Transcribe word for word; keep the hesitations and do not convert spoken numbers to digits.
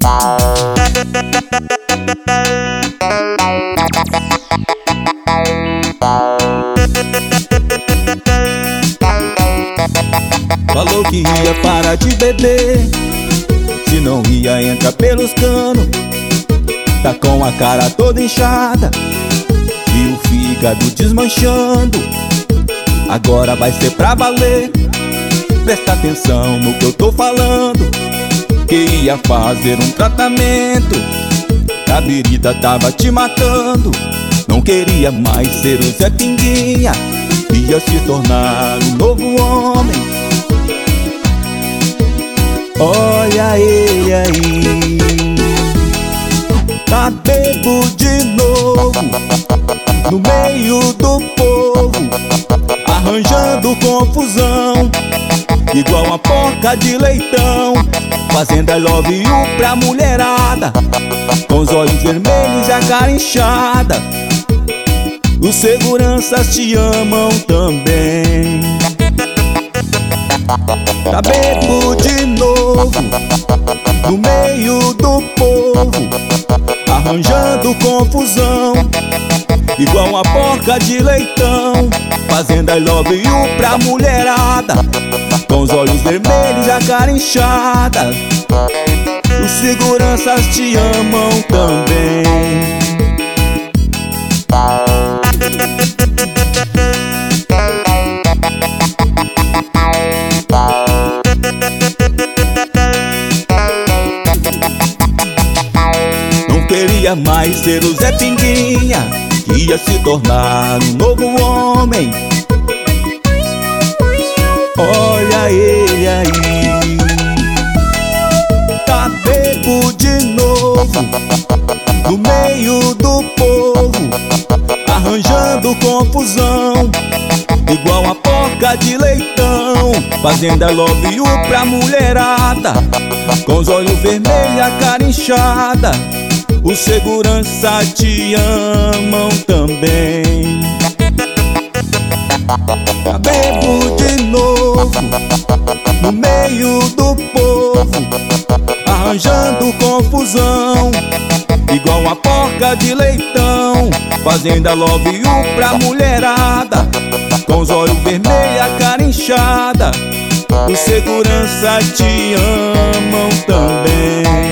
Falou que ia parar de beber, se não ia entrar pelos canos. Tá com a cara toda inchada e o fígado desmanchando. Agora vai ser pra valer. Presta atenção no que eu tô falando, que ia fazer um tratamento. A birita tava te matando. Não queria mais ser o Zé Pinguinha, ia se tornar um novo homem. Olha ele aí, tá bebo de novo, no meio do povo, arranjando confusão, igual uma porca de leitão, fazendo I love you pra mulherada, com os olhos vermelhos e a cara inchada. Os seguranças te amam também. Tá bebo de novo, no meio do povo, arranjando confusão, igual uma porca de leitão, fazendo I love you pra mulherada, com os olhos vermelhos e a cara inchada. Os seguranças te amam também. Não queria mais ser o Zé Pinguinha, que ia se tornar um novo homem. Olha ele aí, tá bebo de novo, no meio do povo, arranjando confusão, igual uma porca de leitão, fazendo I love you pra mulherada, com os olhos vermelhos e a cara inchada. Os segurança te amam também. Tá bebo de novo, no meio do povo, arranjando confusão, igual uma porca de leitão, fazendo I love you pra mulherada, com os olhos vermelhos e a cara inchada. Os segurança te amam também.